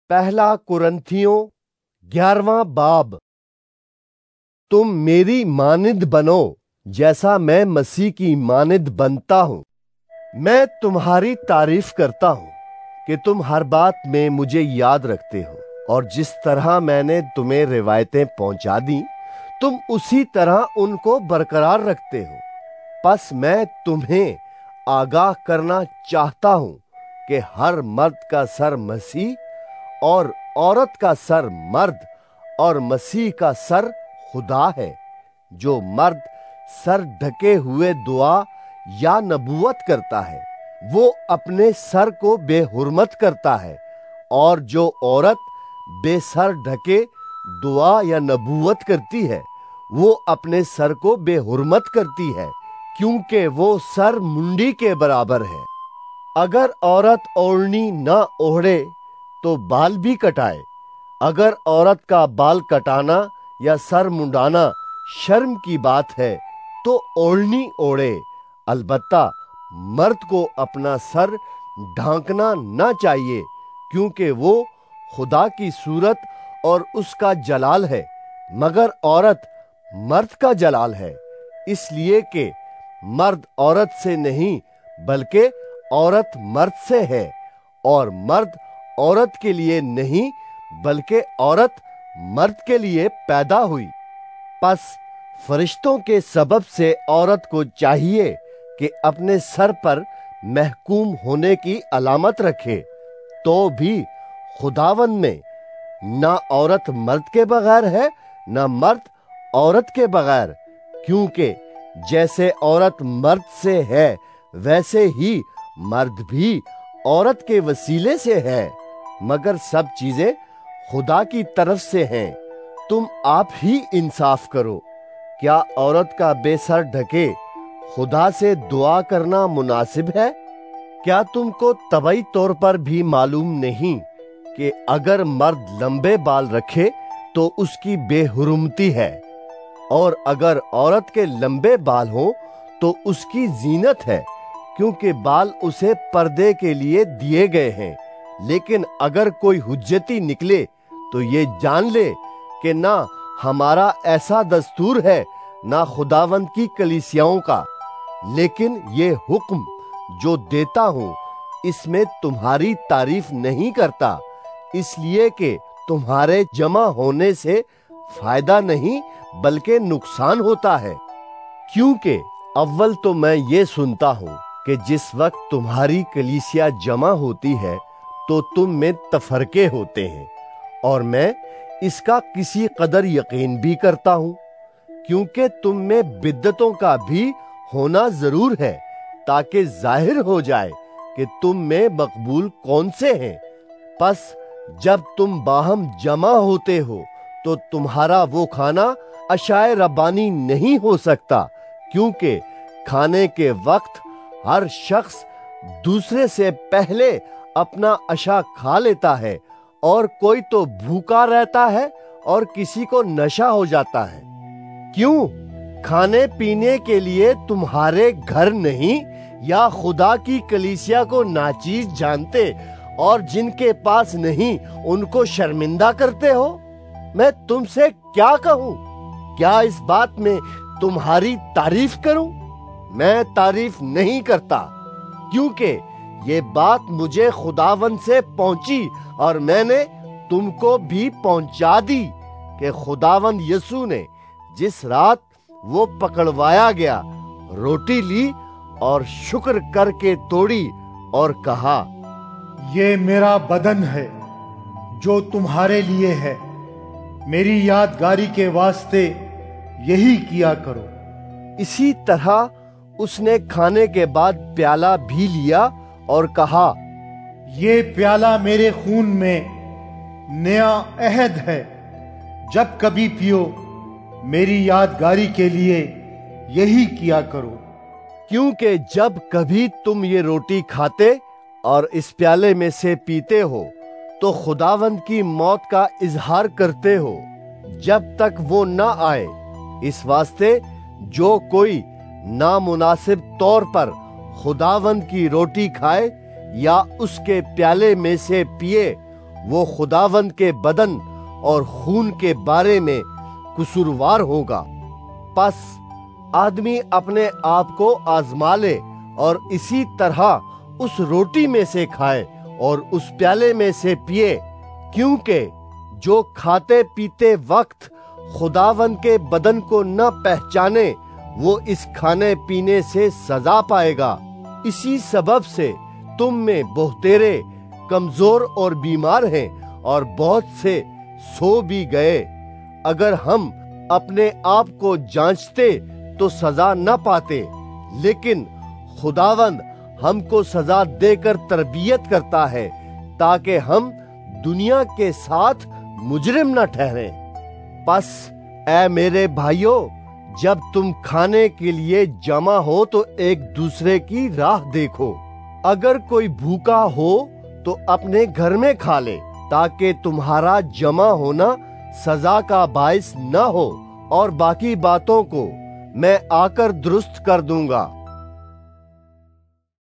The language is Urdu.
پہلا کرنتھیوں 11واں باب۔ تم میری مانند بنو جیسا میں مسیح کی مانند بنتا ہوں۔ میں تمہاری تعریف کرتا ہوں کہ تم ہر بات میں مجھے یاد رکھتے ہو، اور جس طرح میں نے تمہیں روایتیں پہنچا دیں تم اسی طرح ان کو برقرار رکھتے ہو۔ پس میں تمہیں آگاہ کرنا چاہتا ہوں کہ ہر مرد کا سر مسیح، اور عورت کا سر مرد، اور مسیح کا سر خدا ہے۔ جو مرد سر ڈھکے ہوئے دعا یا نبوت کرتا ہے وہ اپنے سر کو بے حرمت کرتا ہے، اور جو عورت بے سر ڈھکے دعا یا نبوت کرتی ہے وہ اپنے سر کو بے حرمت کرتی ہے، کیونکہ وہ سر منڈی کے برابر ہے۔ اگر عورت اوڑھنی نہ اوڑھے تو بال بھی کٹائے۔ اگر عورت کا بال کٹانا یا سر منڈانا شرم کی بات ہے تو اوڑھنی اوڑھے، البتہ مرد کو اپنا سر ڈھانکنا نہ چاہیے، کیونکہ وہ خدا کی صورت اور اس کا جلال ہے، مگر عورت مرد کا جلال ہے۔ اس لیے کہ مرد عورت سے نہیں بلکہ عورت مرد سے ہے، اور مرد عورت کے لیے نہیں بلکہ عورت مرد کے لیے پیدا ہوئی۔ پس فرشتوں کے سبب سے عورت کو چاہیے کہ اپنے سر پر محکوم ہونے کی علامت رکھے، تو بھی خداوند میں نہ عورت مرد کے بغیر ہے نہ مرد عورت کے بغیر، کیونکہ جیسے عورت مرد سے ہے ویسے ہی مرد بھی عورت کے وسیلے سے ہے، مگر سب چیزیں خدا کی طرف سے ہیں۔ تم آپ ہی انصاف کرو۔ کیا عورت کا بے سر ڈھکے خدا سے دعا کرنا مناسب ہے؟ کیا تم کو طبعی طور پر بھی معلوم نہیں کہ اگر مرد لمبے بال رکھے تو اس کی بے حرمتی ہے، اور اگر عورت کے لمبے بال ہوں تو اس کی زینت ہے، کیونکہ بال اسے پردے کے لیے دیے گئے ہیں۔ لیکن اگر کوئی حجتی نکلے تو یہ جان لے کہ نہ ہمارا ایسا دستور ہے نہ خداوند کی کلیسیاؤں کا، لیکن یہ حکم جو دیتا ہوں اس میں تمہاری تعریف نہیں کرتا، اس لیے کہ تمہارے جمع ہونے سے فائدہ نہیں بلکہ نقصان ہوتا ہے۔ کیونکہ اول تو میں یہ سنتا ہوں کہ جس وقت تمہاری کلیسیا جمع ہوتی ہے تو تم میں تفرقے ہوتے ہیں، اور میں اس کا کسی قدر یقین بھی کرتا ہوں، کیونکہ تم میں بدعتوں کا بھی ہونا ضرور ہے، تاکہ ظاہر ہو جائے کہ تم میں مقبول کون سے ہیں۔ پس جب تم باہم جمع ہوتے ہو تو تمہارا وہ کھانا عشاء ربانی نہیں ہو سکتا، کیونکہ کھانے کے وقت ہر شخص دوسرے سے پہلے اپنا عشاء کھا لیتا ہے، اور کوئی تو بھوکا رہتا ہے اور کسی کو نشہ ہو جاتا ہے۔ کیوں؟ کھانے پینے کے لیے تمہارے گھر نہیں یا خدا کی کلیسیا کو ناچیز جانتے اور جن کے پاس نہیں ان کو شرمندہ کرتے ہو؟ میں تم سے کیا کہوں؟ کیا اس بات میں تمہاری تعریف کروں؟ میں تعریف نہیں کرتا، کیونکہ یہ بات مجھے خداوند سے پہنچی اور میں نے تم کو بھی پہنچا دی کہ خداوند یسوع نے جس رات وہ پکڑوایا گیا روٹی لی اور شکر کر کے توڑی اور کہا، یہ میرا بدن ہے جو تمہارے لیے ہے، میری یادگاری کے واسطے یہی کیا کرو۔ اسی طرح اس نے کھانے کے بعد پیالہ بھی لیا اور کہا، یہ پیالہ میرے خون میں نیا عہد ہے، جب کبھی پیو میری یادگاری کے لیے یہی کیا کرو۔ کیونکہ جب کبھی تم یہ روٹی کھاتے اور اس پیالے میں سے پیتے ہو تو خداوند کی موت کا اظہار کرتے ہو جب تک وہ نہ آئے۔ اس واسطے جو کوئی نامناسب طور پر خداوند کی روٹی کھائے یا اس کے پیالے میں سے پیے وہ خداوند کے بدن اور خون کے بارے میں قصوروار ہوگا۔ پس آدمی اپنے آپ کو آزما لے اور اسی طرح اس روٹی میں سے کھائے اور اس پیالے میں سے پیے، کیونکہ جو کھاتے پیتے وقت خداوند کے بدن کو نہ پہچانے وہ اس کھانے پینے سے سزا پائے گا۔ اسی سبب سے تم میں بہتیرے کمزور اور بیمار ہیں اور بہت سے سو بھی گئے۔ اگر ہم اپنے آپ کو جانچتے تو سزا نہ پاتے، لیکن خداوند ہم کو سزا دے کر تربیت کرتا ہے تاکہ ہم دنیا کے ساتھ مجرم نہ ٹھہریں۔ پس اے میرے بھائیو، جب تم کھانے کے لیے جمع ہو تو ایک دوسرے کی راہ دیکھو۔ اگر کوئی بھوکا ہو تو اپنے گھر میں کھا لے، تاکہ تمہارا جمع ہونا سزا کا باعث نہ ہو، اور باقی باتوں کو میں آ کر درست کر دوں گا۔